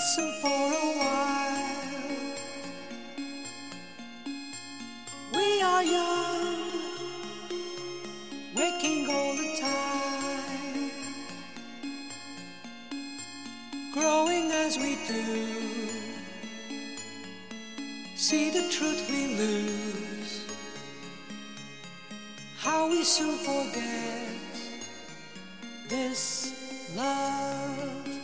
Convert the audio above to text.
listen for a while. We are young, waking all the time, growing as we do. See the truth we lose, how we soon forget this love.